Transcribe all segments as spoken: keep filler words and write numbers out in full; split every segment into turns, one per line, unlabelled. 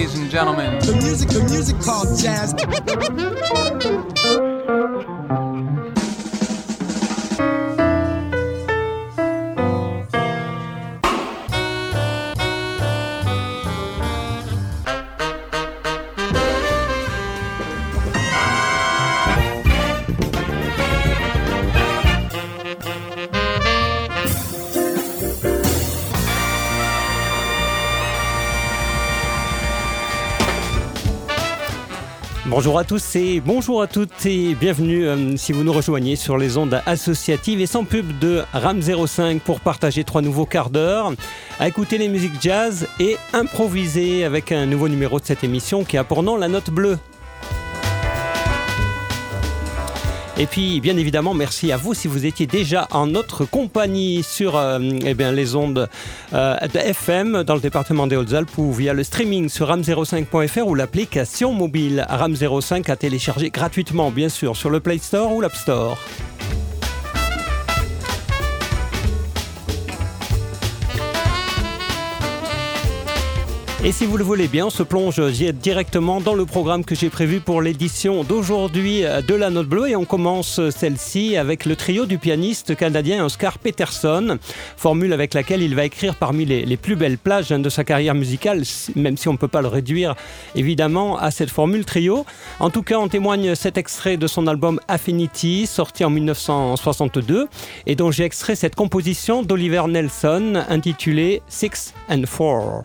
ladies and gentlemen.
The music, the music called jazz.
Bonjour à tous et bonjour à toutes et bienvenue euh, si vous nous rejoignez sur les ondes associatives et sans pub de RAM zéro cinq pour partager trois nouveaux quarts d'heure, à écouter les musiques jazz et improviser avec un nouveau numéro de cette émission qui a pour nom La Note Bleue. Et puis, bien évidemment, merci à vous si vous étiez déjà en notre compagnie sur euh, eh bien, les ondes euh, de F M dans le département des Hautes-Alpes ou via le streaming sur ram zéro cinq point f r ou l'application mobile RAM zéro cinq à télécharger gratuitement, bien sûr, sur le Play Store ou l'App Store. Et si vous le voulez bien, on se plonge directement dans le programme que j'ai prévu pour l'édition d'aujourd'hui de La Note Bleue. Et on commence celle-ci avec le trio du pianiste canadien Oscar Peterson, formule avec laquelle il va écrire parmi les, les plus belles plages de sa carrière musicale, même si on ne peut pas le réduire évidemment à cette formule trio. En tout cas, en témoigne cet extrait de son album Affinity, sorti en dix-neuf cent soixante-deux, et dont j'ai extrait cette composition d'Oliver Nelson intitulée Six and Four.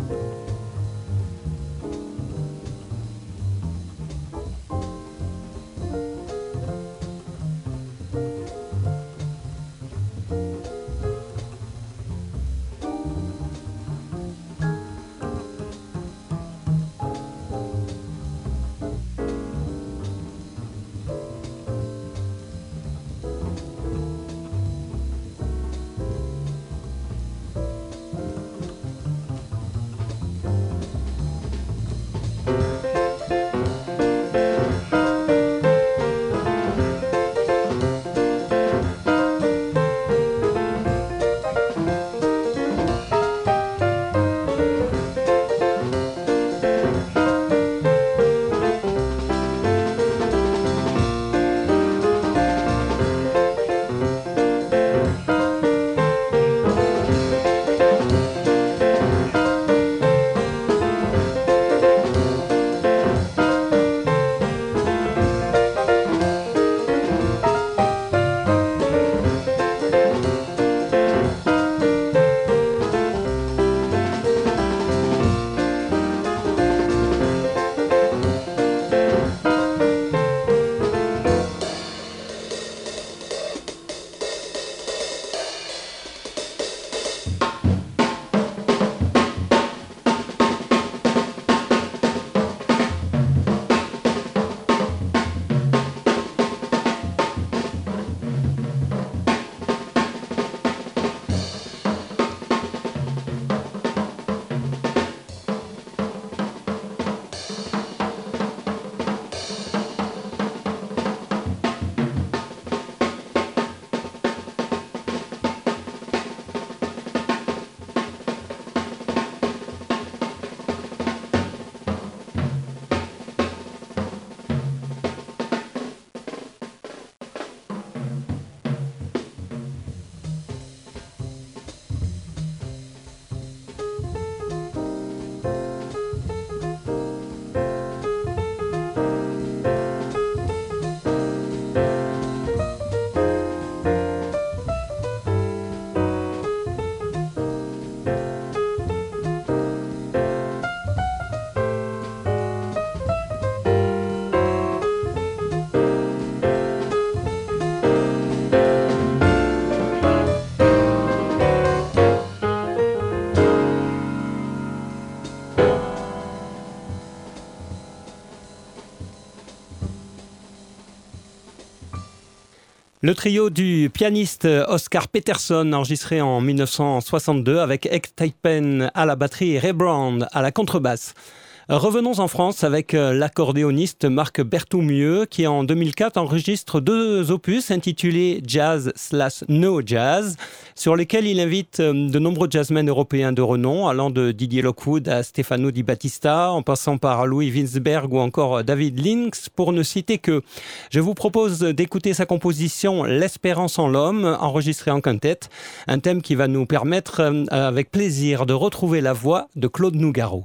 Le trio du pianiste Oscar Peterson, enregistré en mille neuf cent soixante-deux avec Eck Steipen à la batterie et Ray Brown à la contrebasse. Revenons en France avec l'accordéoniste Marc Berthoumieux qui en deux mille quatre enregistre deux opus intitulés Jazz slash No Jazz, sur lesquels il invite de nombreux jazzmen européens de renom, allant de Didier Lockwood à Stefano Di Battista, en passant par Louis Winsberg ou encore David Lynx, pour ne citer que. Je vous propose d'écouter sa composition L'Espérance en l'homme, enregistrée en quintette, un thème qui va nous permettre avec plaisir de retrouver la voix de Claude Nougaro.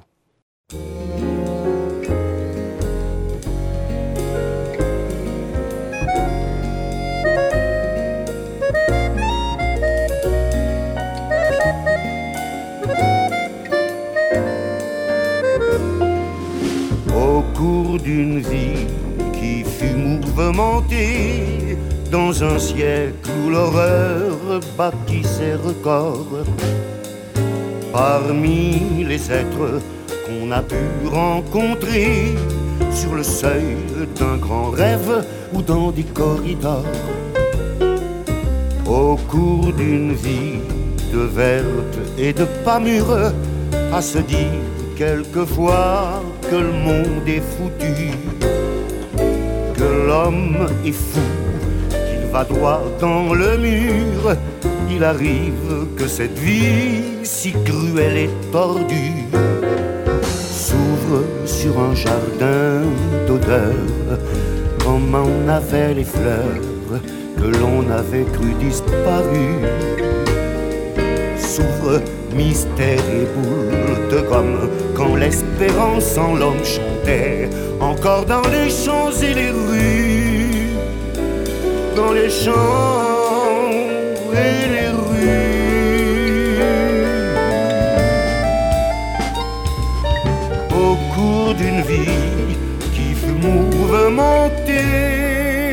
Au cours d'une vie qui fut mouvementée dans un siècle où l'horreur bâtit ses records, parmi les êtres qu'on a pu rencontrer sur le seuil d'un grand rêve ou dans des corridors, au cours d'une vie de verte et de pas mûre, à se dire quelquefois que le monde est foutu, que l'homme est fou, qu'il va droit dans le mur. Il arrive que cette vie si cruelle et tordue s'ouvre sur un jardin d'odeurs, comme on avait les fleurs que l'on avait cru disparues. S'ouvre mystère et boule de gomme quand l'espérance en l'homme chantait encore dans les champs et les rues, dans les champs et les rues. d'une vie qui fut mouvementée.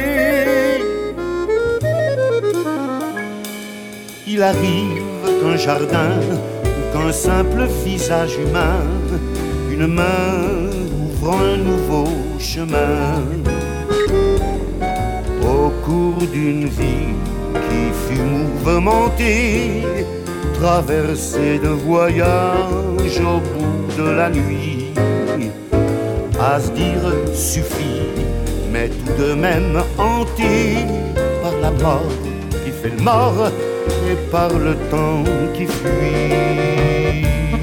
Il arrive qu'un jardin ou qu'un simple visage humain, une main ouvre un nouveau chemin. Au cours d'une vie qui fut mouvementée, traversée de voyages au bout de la nuit, à se dire suffit, mais tout de même hanté par la mort qui fait le mort et par le temps qui fuit.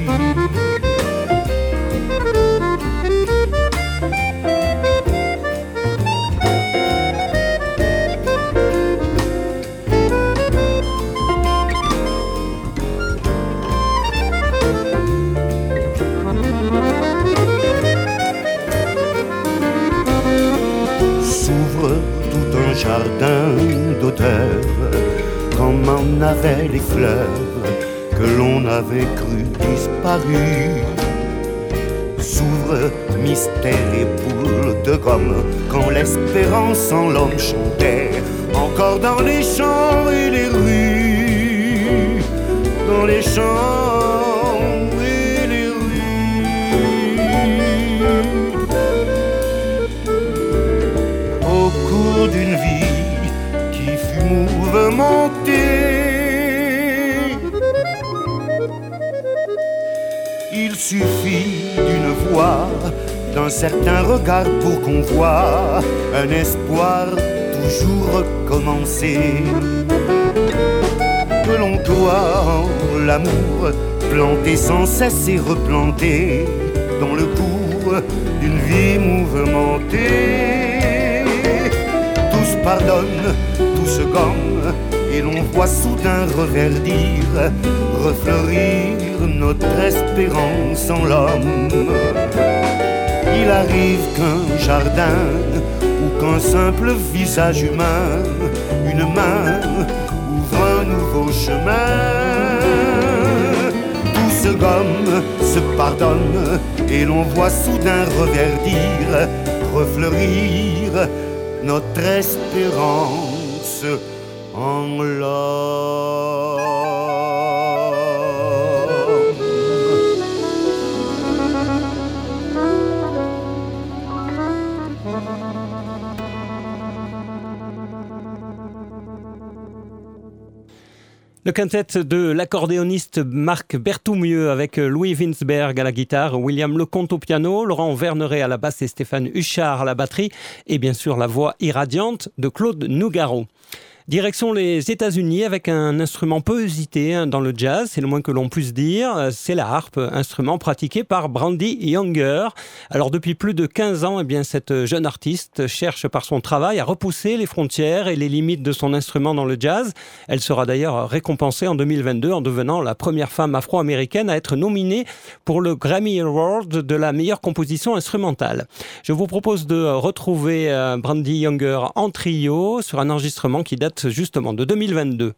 S'ouvre tout un jardin d'odeurs, comme en avaient les fleurs que l'on avait cru disparues. S'ouvre mystère et boule de gomme, quand l'espérance en l'homme chantait, encore dans les champs et les rues, dans les champs et les rues. Au cours d'une vie qui fut mouvementée, il suffit d'une voix, d'un certain regard pour qu'on voie un espoir toujours recommencer. Que l'on croit en l'amour, planté sans cesse et replanté dans le cours d'une vie mouvementée. Tout se pardonne, tout se gomme, et l'on voit soudain reverdir, refleurir notre espérance en l'homme. Il arrive qu'un jardin ou qu'un simple visage humain, une main ouvre un nouveau chemin. Tout se gomme, se pardonne, et l'on voit soudain reverdir, refleurir notre espérance en l'homme.
Le quintet de l'accordéoniste Marc Berthoumieux avec Louis Winsberg à la guitare, William Lecomte au piano, Laurent Verneret à la basse et Stéphane Huchard à la batterie et bien sûr la voix irradiante de Claude Nougaro. Direction les États-Unis avec un instrument peu usité dans le jazz, c'est le moins que l'on puisse dire, c'est la harpe, instrument pratiqué par Brandi Younger. Alors depuis plus de quinze ans, eh bien, cette jeune artiste cherche par son travail à repousser les frontières et les limites de son instrument dans le jazz. Elle sera d'ailleurs récompensée en deux mille vingt-deux en devenant la première femme afro-américaine à être nominée pour le Grammy Award de la meilleure composition instrumentale. Je vous propose de retrouver Brandi Younger en trio sur un enregistrement qui date justement de deux mille vingt-deux.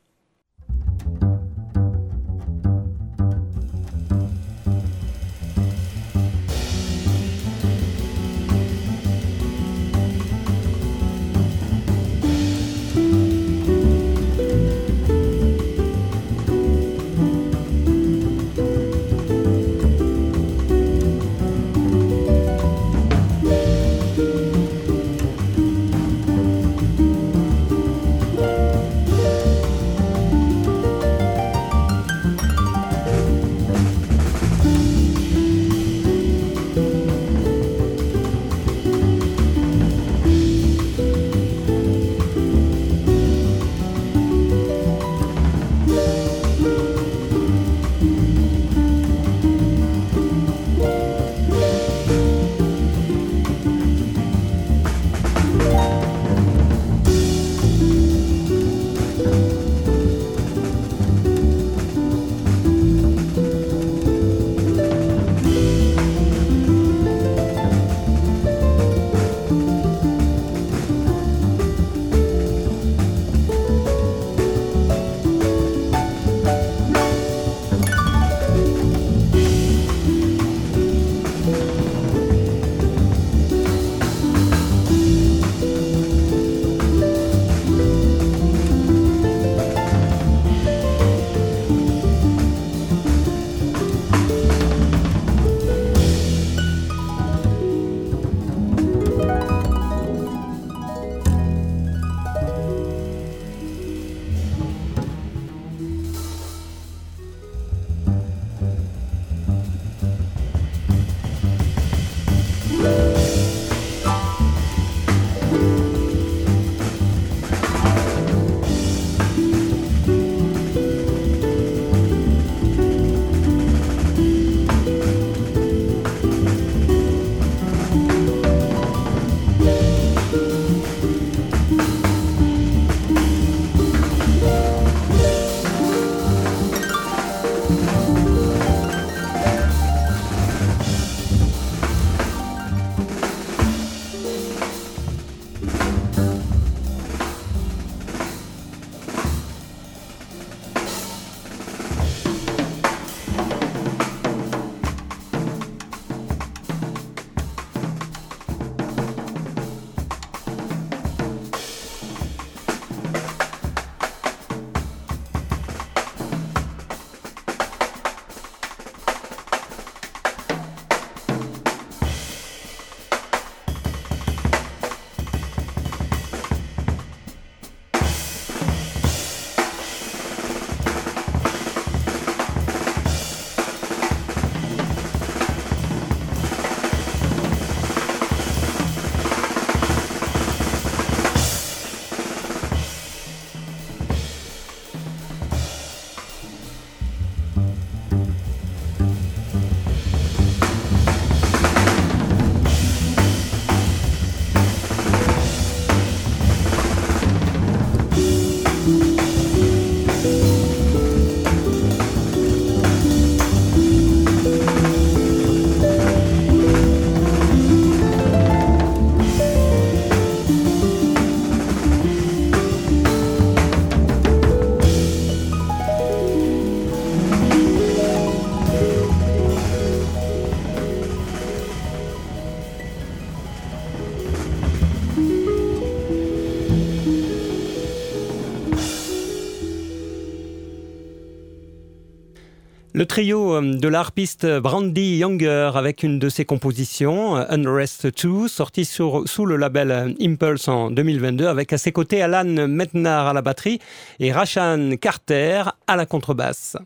Le trio de l'harpiste Brandee Younger avec une de ses compositions, Unrest deux, sortie sur, sous le label Impulse en deux mille vingt-deux, avec à ses côtés Alan Metnar à la batterie et Rashan Carter à la contrebasse.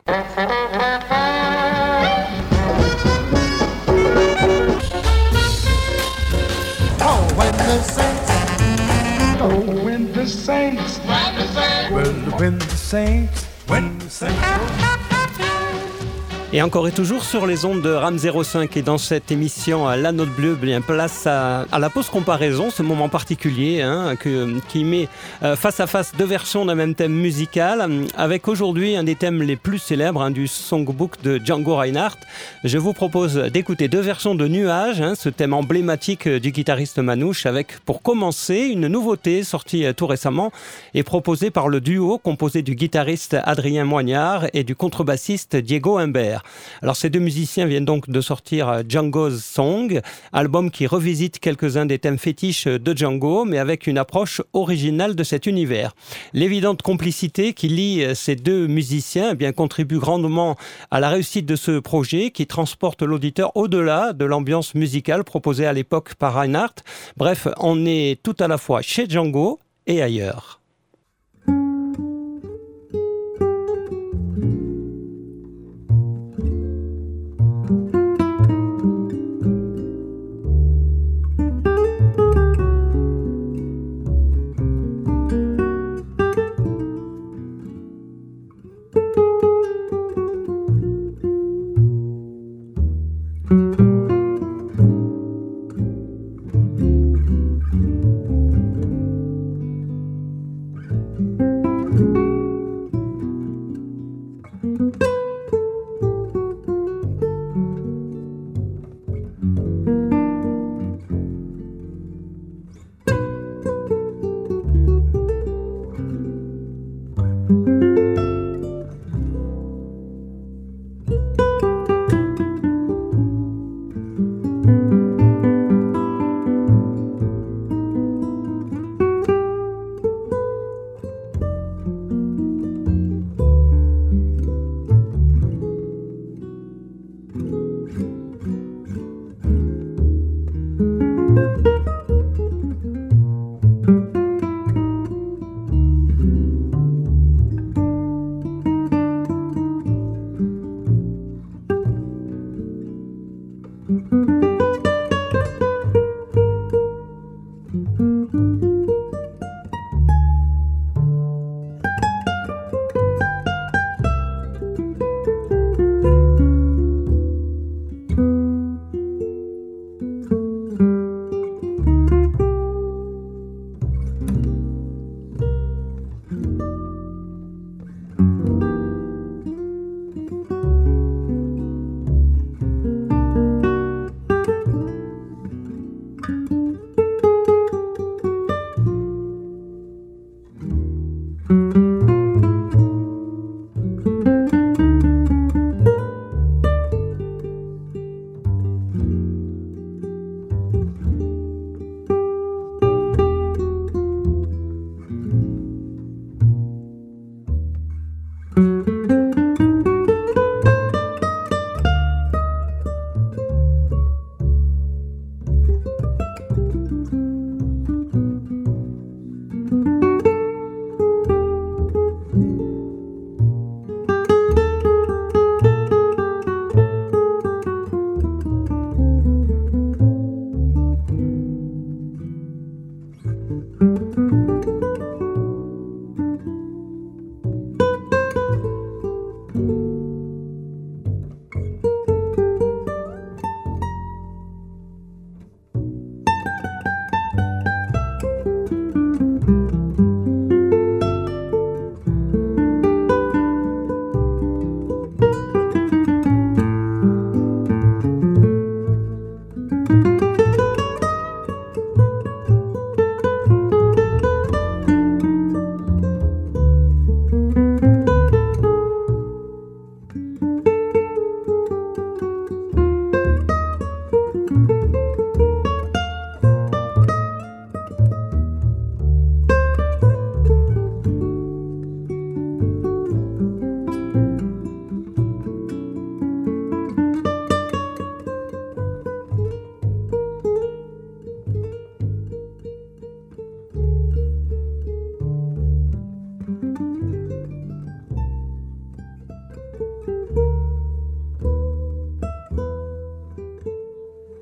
Oh, when the saints, oh, when the saints, when the saints, when the saints.
Et encore et toujours sur les ondes de RAM zéro cinq et dans cette émission La Note Bleue, bien place à, à la pause comparaison, ce moment particulier hein, que, qui met euh, face à face deux versions d'un même thème musical, avec aujourd'hui un des thèmes les plus célèbres hein, du songbook de Django Reinhardt. Je vous propose d'écouter deux versions de Nuages, hein, ce thème emblématique du guitariste Manouche, avec pour commencer une nouveauté sortie tout récemment et proposée par le duo composé du guitariste Adrien Moignard et du contrebassiste Diego Humbert. Alors ces deux musiciens viennent donc de sortir Django's Song, album qui revisite quelques-uns des thèmes fétiches de Django, mais avec une approche originale de cet univers. L'évidente complicité qui lie ces deux musiciens eh bien, contribue grandement à la réussite de ce projet qui transporte l'auditeur au-delà de l'ambiance musicale proposée à l'époque par Reinhardt. Bref, on est tout à la fois chez Django et ailleurs.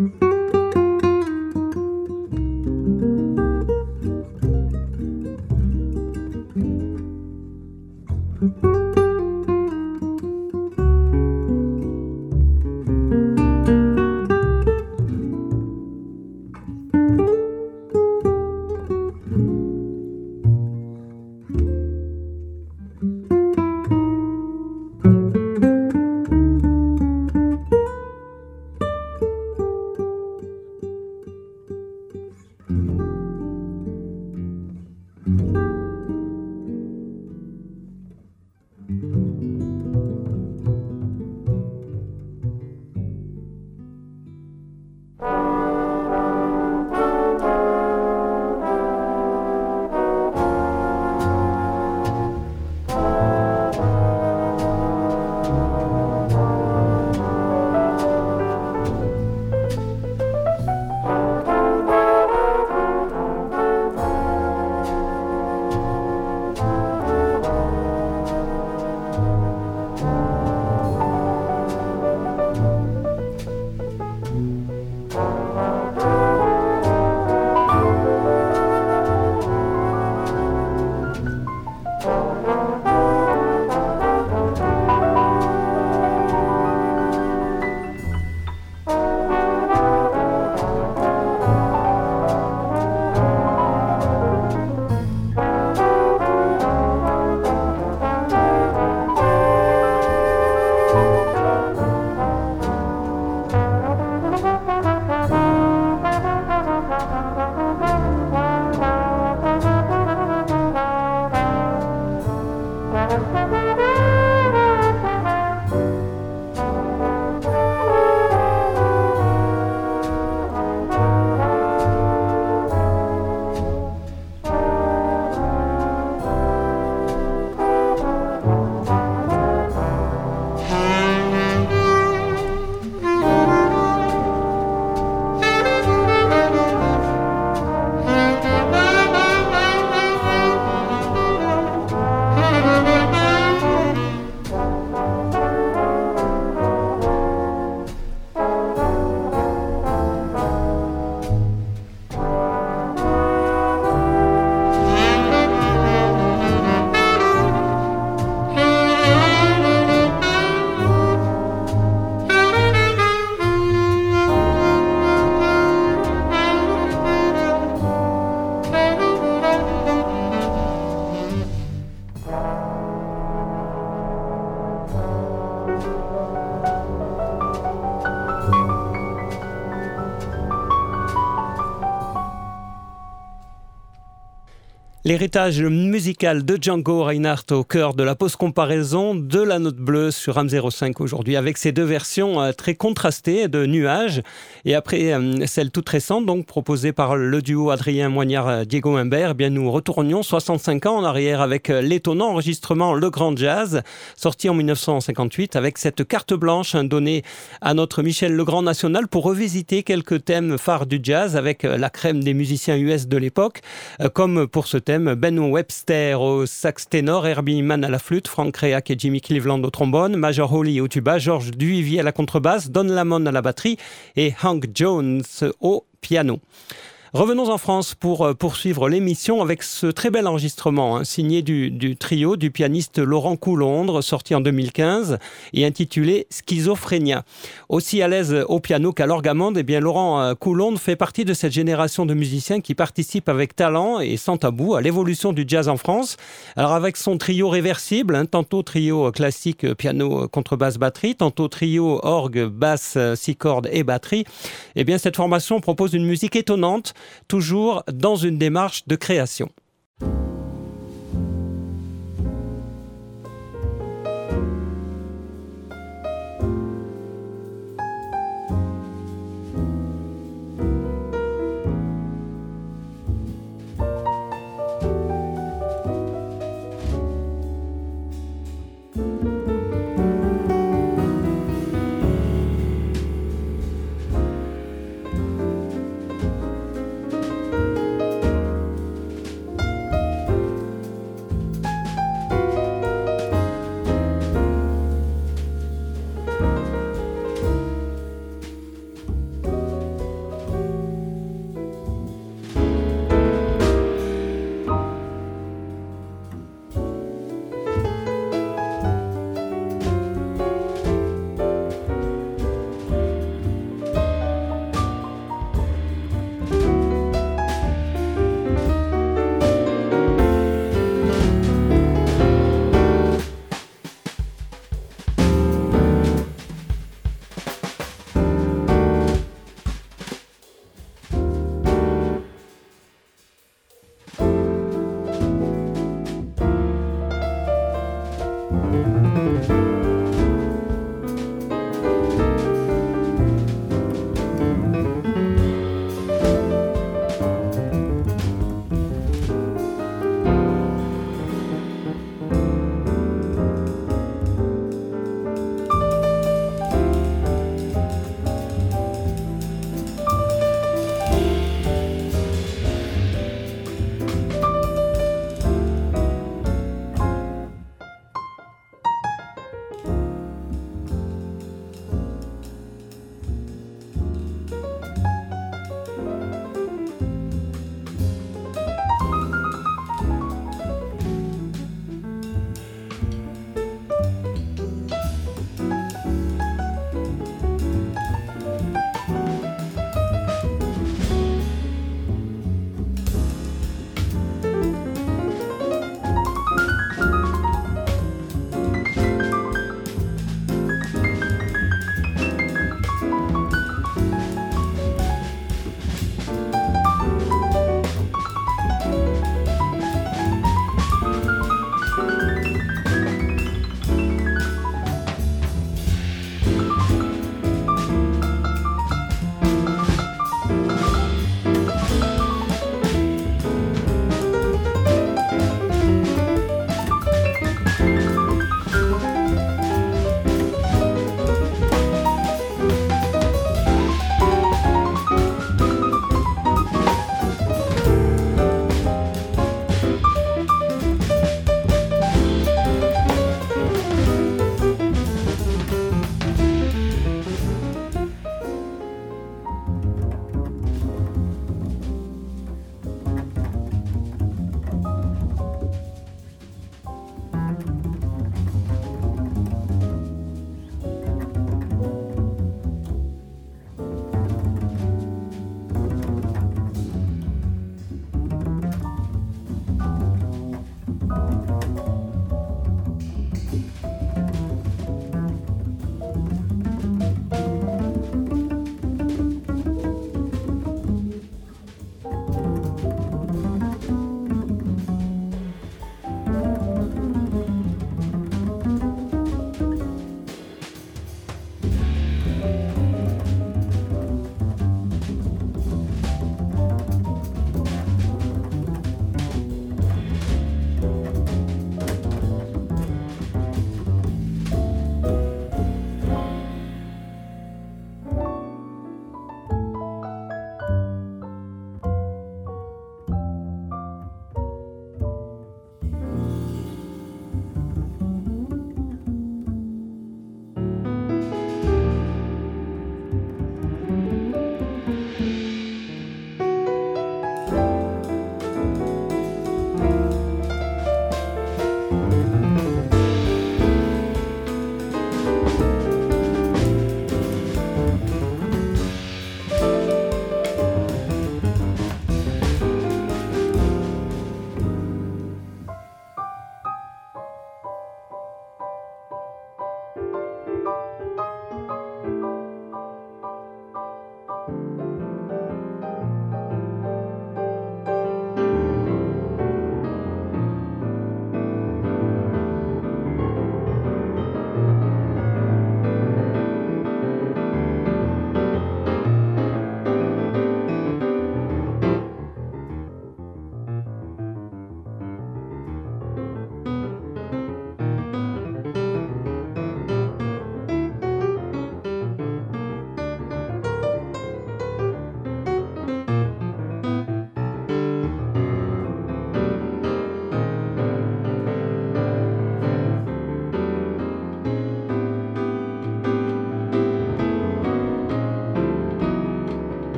L'héritage musical de Django Reinhardt au cœur de la pause comparaison de la note bleue sur RAM zéro cinq aujourd'hui, avec ces deux versions euh, très contrastées de Nuages, et après euh, celle toute récente, donc proposée par le duo Adrien Moignard-Diego Imbert, eh bien nous retournions soixante-cinq ans en arrière avec euh, l'étonnant enregistrement Le Grand Jazz, sorti en dix-neuf cent cinquante-huit, avec cette carte blanche hein, donnée à notre Michel Legrand National pour revisiter quelques thèmes phares du jazz avec euh, la crème des musiciens U S de l'époque, euh, comme pour ce thème Ben Webster au sax ténor, Herbie Mann à la flûte, Frank Kreak et Jimmy Cleveland au trombone, Major Holly au tuba, Georges Duvivier à la contrebasse, Don Lamon à la batterie et Hank Jones au piano. Revenons en France pour poursuivre l'émission avec ce très bel enregistrement hein, signé du, du trio du pianiste Laurent Coulondre, sorti en deux mille quinze et intitulé Schizophrénia. Aussi à l'aise au piano qu'à l'orgamande, eh bien Laurent Coulondre fait partie de cette génération de musiciens qui participent avec talent et sans tabou à l'évolution du jazz en France. Alors avec son trio réversible, hein, tantôt trio classique piano, contrebasse, batterie, tantôt trio orgue, basse, six cordes et batterie, eh bien cette formation propose une musique étonnante, toujours dans une démarche de création.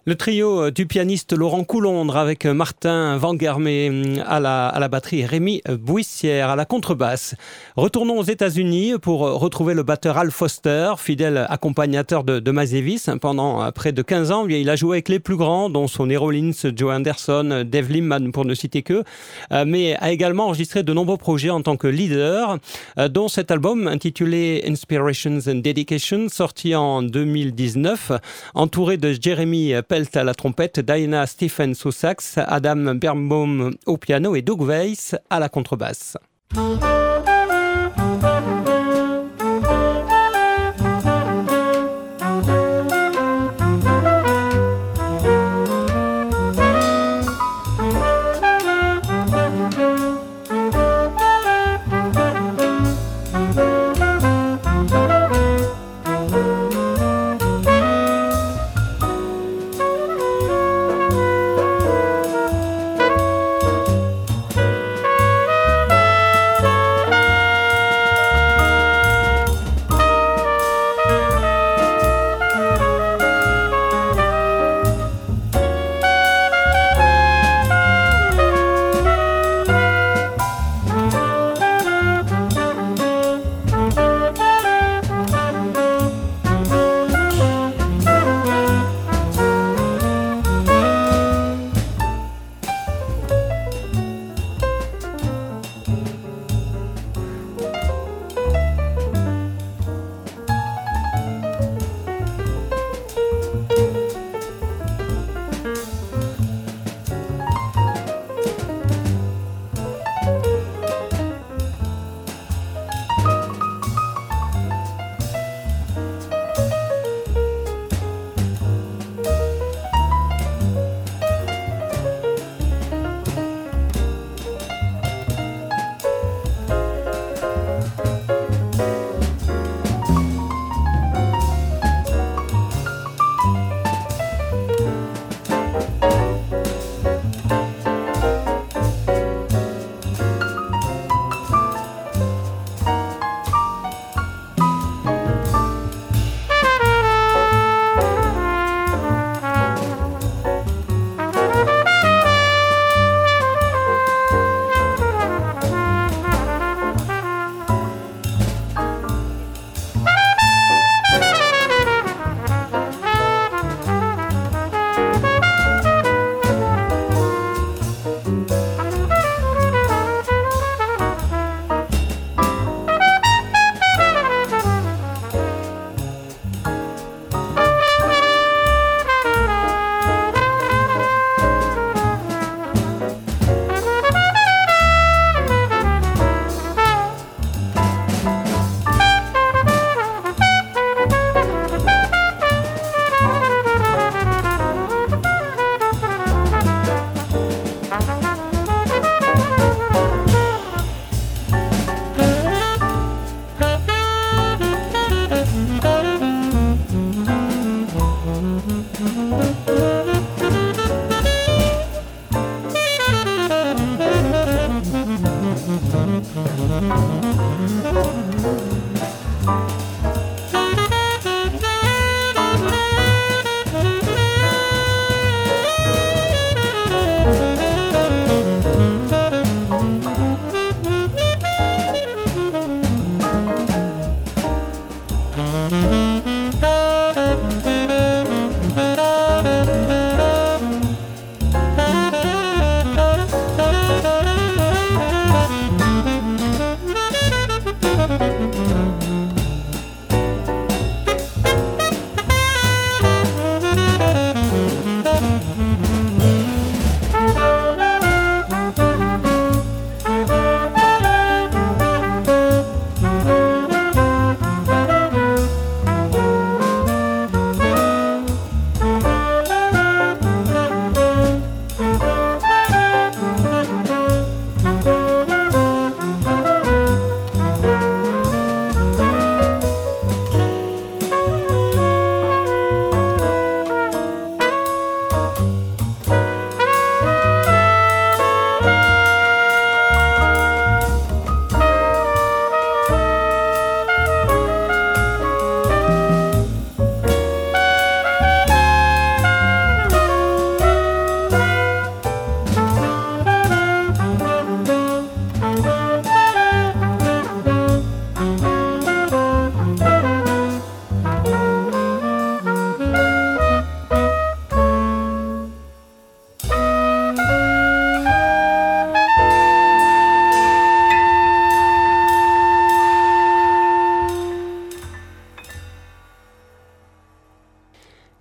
Le trio du pianiste Laurent Coulondre avec Martin Vangermé à la, à la batterie et Rémi Bouissière à la contrebasse. Retournons aux États-Unis pour retrouver le batteur Al Foster, fidèle accompagnateur de, de Miles Davis. Pendant près de quinze ans, il a joué avec les plus grands, dont Sonny Rollins, Joe Anderson, Dave Liebman pour ne citer que, mais a également enregistré de nombreux projets en tant que leader, dont cet album intitulé Inspirations and Dedications, sorti en deux mille dix-neuf, entouré de Jeremy Pelt à la trompette, Diana Stephens au sax, Adam Birnbaum au piano et Doug Weiss à la contrebasse.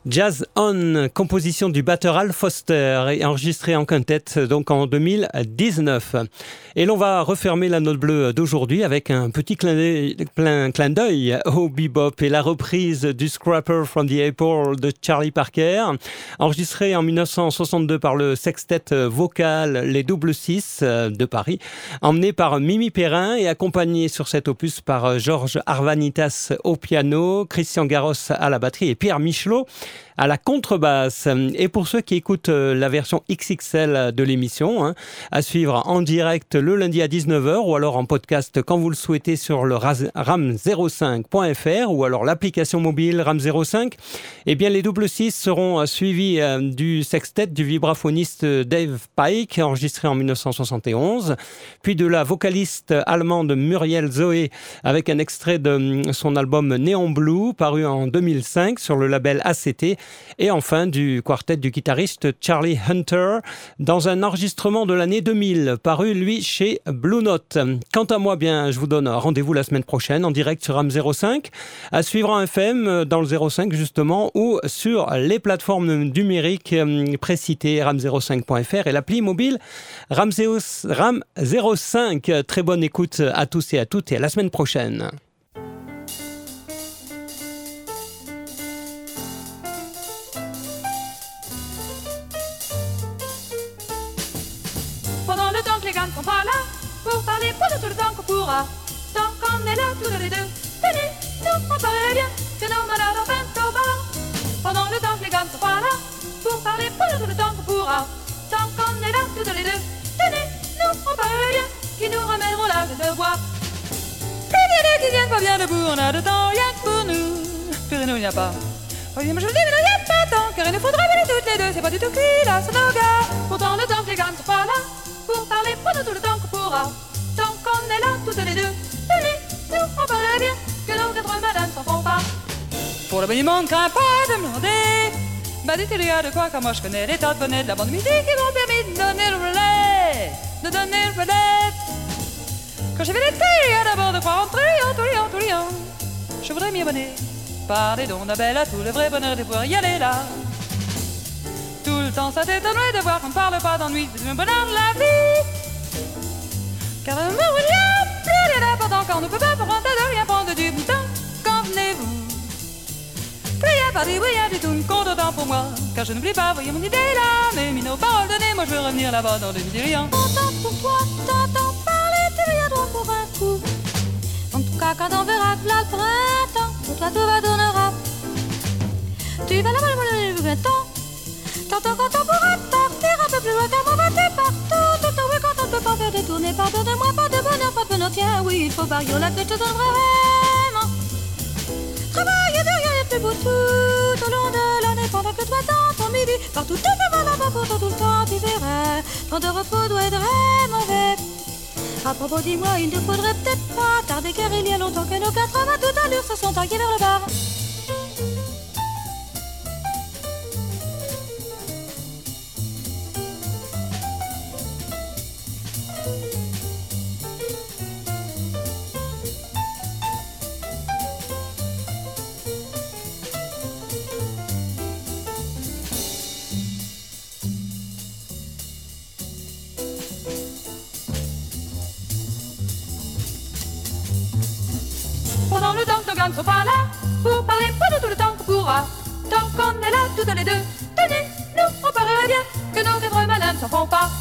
Jazz On, composition du batteur Al Foster et enregistré en quintette donc en deux mille dix-neuf. Et l'on va refermer la note bleue d'aujourd'hui avec un petit clin d'œil, plein clin d'œil au bebop et la reprise du Scrapper from the Apple de Charlie Parker, enregistré en dix-neuf cent soixante-deux par le sextet vocal Les Double Six de Paris, emmené par Mimi Perrin et accompagné sur cet opus par Georges Arvanitas au piano, Christian Garros à la batterie et Pierre Michelot à la contrebasse. Et pour ceux qui écoutent la version X X L de l'émission, hein, à suivre en direct le lundi à dix-neuf heures ou alors en podcast quand vous le souhaitez sur le ram zéro cinq point f r ou alors l'application mobile RAM zéro cinq, eh bien les double six seront suivis euh, du sextet du vibraphoniste Dave Pike, enregistré en dix-neuf cent soixante et onze, puis de la vocaliste allemande Muriel Zoé avec un extrait de son album Neon Blue paru en deux mille cinq sur le label A C T, et enfin du quartet du guitariste Charlie Hunter dans un enregistrement de l'année deux mille paru lui chez Blue Note. Quant à moi, bien, je vous donne rendez-vous la semaine prochaine en direct sur RAM zéro cinq, à suivre en F M dans le zéro cinq justement ou sur les plateformes numériques précitées ram zéro cinq point f r et l'appli mobile RAM zéro cinq. Très bonne écoute à tous et à toutes et à la semaine prochaine.
Pendant le temps que les gars ne sont pas là pour parler pendant tout le temps qu'on pourra, tant qu'on est là tous les deux, tenez, nous on paraît bien que nos malades en fin au bar. Pendant le temps que les gars ne sont pas là pour parler pendant tout le temps qu'on pourra, tant qu'on est là tous les deux, tenez, nous on paraît bien qui nous remettront là de devoir. Plus bien qui viennent pas bien debout, on a de temps rien que pour nous. Plus rien, il n'y a pas. Oui, mais je le dis, mais il n'y a pas tant, car il nous faudra venir toutes les deux, c'est pas du tout cuit là, c'est nos gars. Pourtant le temps que les gars ne sont pas là pour parler pendant tout le temps qu'on pourra, tant qu'on est là toutes les deux, tenez, nous on paraît bien que nos quatre madames s'en font pas. Pour le béni monde, crains pas de me demander, bah dites-il y a de quoi, car moi je connais les tas de bonnets de la bande musique qui m'ont permis de donner le relais, de donner le relais. Quand j'ai vu les filles, d'abord de croire en triant, tout liant, tout liant, je voudrais m'y abonner. Parlez donc d'Abel à tout le vrai bonheur de pouvoir y aller là. Tout le temps ça t'étonnerait de voir qu'on ne parle pas d'ennui, c'est le bonheur de la vie. Car le moment où il n'y a plus rien d'important, quand on ne peut pas prendre de rien prendre du temps, quand venez-vous. Plus rien pas dit, rien du tout, ne compte autant pour moi, car je n'oublie pas, voyez mon idée là, mais mis nos paroles données, moi je veux revenir là-bas dans le rien.
Content pour toi, t'entends parler, tu viens droit pour un coup. En tout cas, quand on verra que là le printemps, pour toi tout va tourner rap. Tu vas là-bas, le printemps. Tantôt quand on pourra partir un peu plus loin, car mon va t'es partout. Tout oui, quand on ne peut pas faire des tournées, pardonne-moi, pas de bonheur, pas de bonheur. Tiens, oui, il faut parier, là que je te donne vraiment. Travaille de rien et plus beau tout au long de l'année, pendant que toi dans ton midi, partout tu fais mal là-bas, pourtant tout le temps tu verrais. Ton de repos doit être très mauvais. À propos, dis-moi, il ne faudrait peut-être pas tarder, car il y a longtemps que nos quatre hommes à toute allure se sont taillés vers le bar.
Pendant le temps que nos gars ne sont pas là pour parler pendant tout le temps qu'on pourra, tant qu'on est là toutes les deux, tenez, nous on paraît bien que nos quatre madames s'en font pas.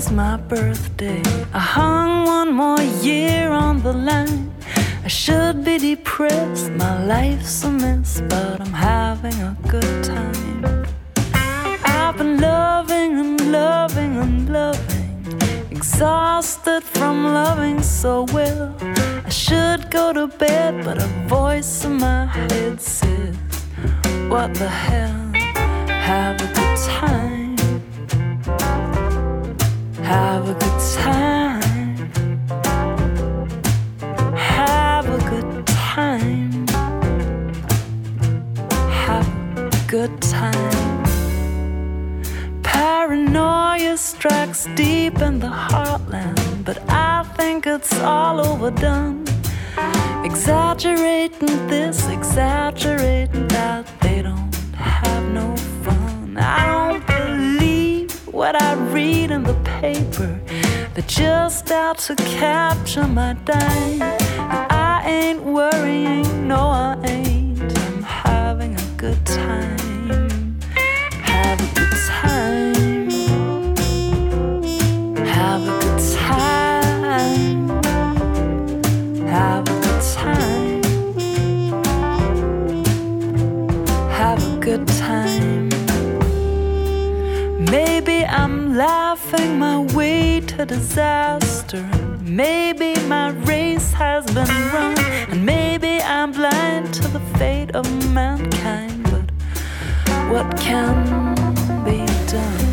was my birthday. I hung one more year on the line. I should be depressed, my life's a mess, but I'm having a good time. I've been loving and loving and loving, exhausted from loving so well. I should go to bed, but a voice in my head says, what the hell, have a good time. Have a good time. Have a good time. Have a good time. Paranoia strikes deep in the heartland, but I think it's all overdone. Exaggerating this, exaggerating that, they don't have no fun. I don't believe what I read in the paper. They're just out to capture my dime. And I ain't worrying, no I ain't. I'm having a good time. Have a good time. Have a good time. Have a good time. Have a good time. Maybe I'm laughing my way to disaster. Maybe my race has been run, and maybe I'm blind to the fate of mankind. But what can be done?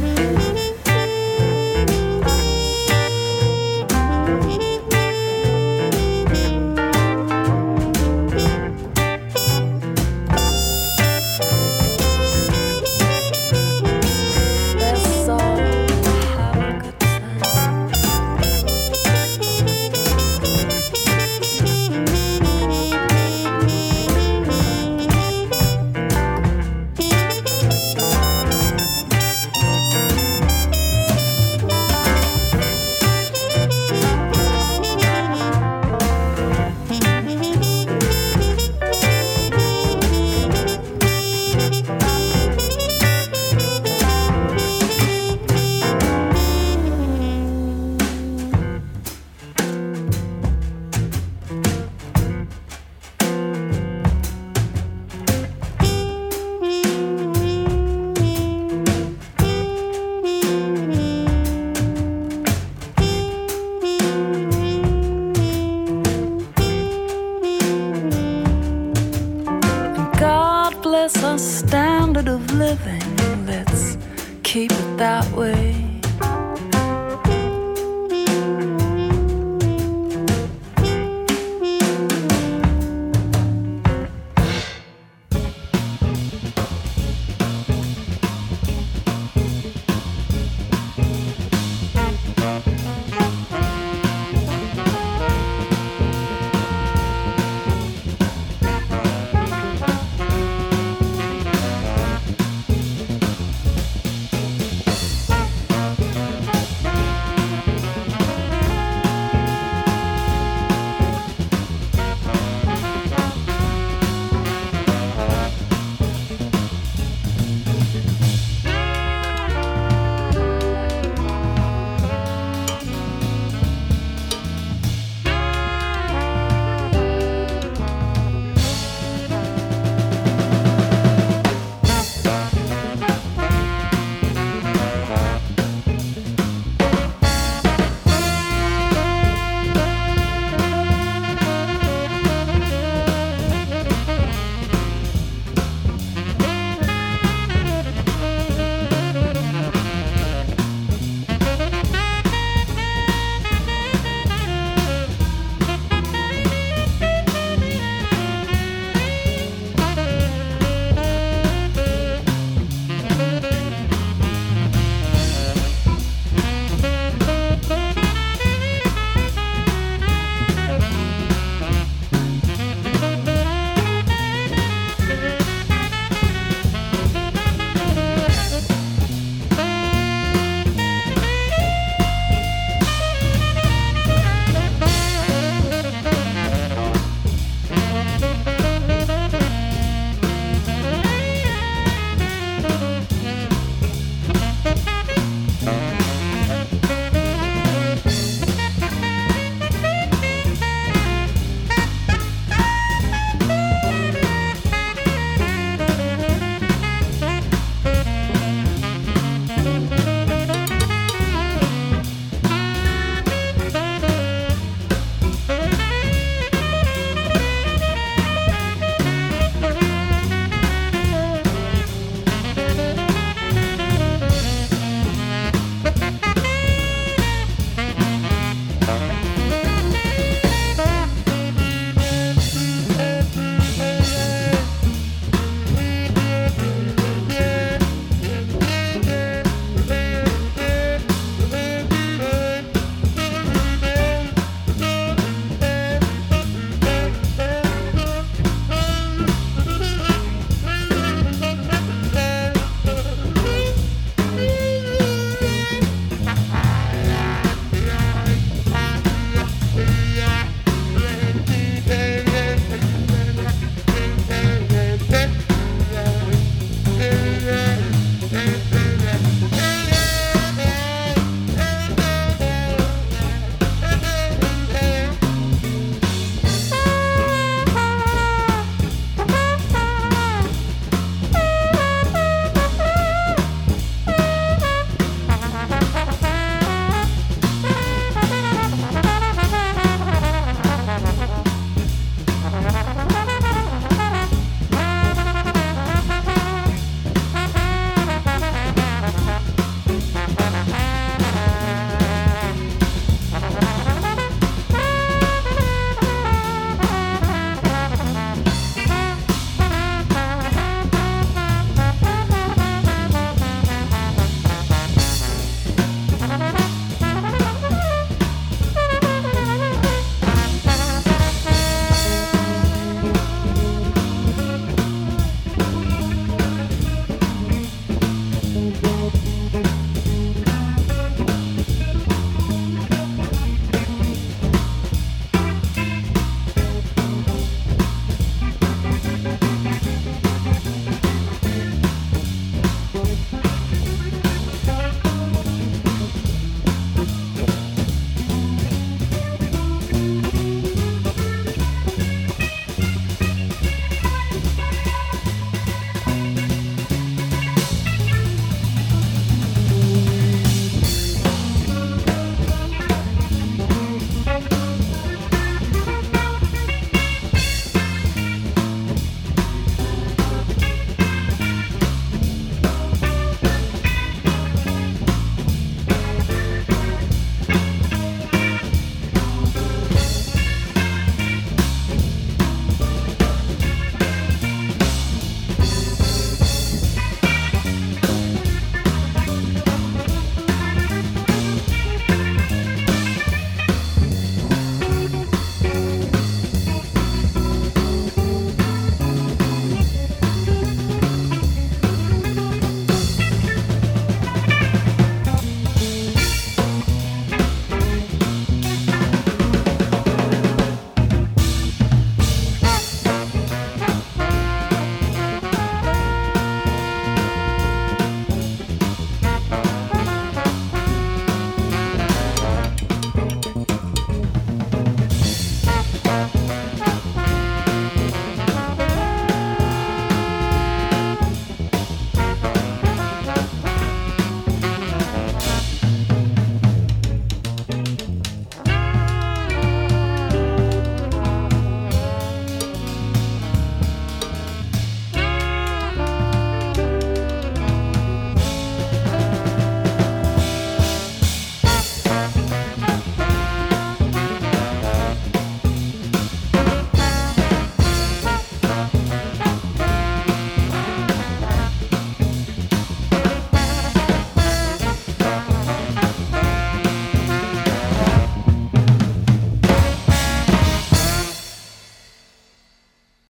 Standard of living, let's keep it that way.